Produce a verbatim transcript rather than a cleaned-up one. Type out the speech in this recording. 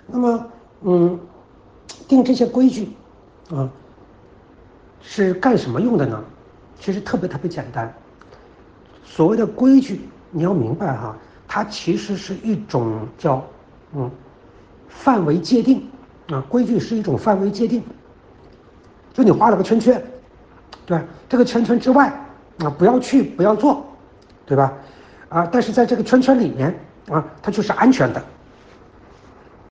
那么，嗯，定这些规矩，啊，是干什么用的呢？其实特别特别简单。所谓的规矩，你要明白哈，它其实是一种叫，嗯，范围界定，啊，规矩是一种范围界定。就你画了个圈圈，对吧？这个圈圈之外，啊，不要去，不要做，对吧？啊，但是在这个圈圈里面，啊，它就是安全的。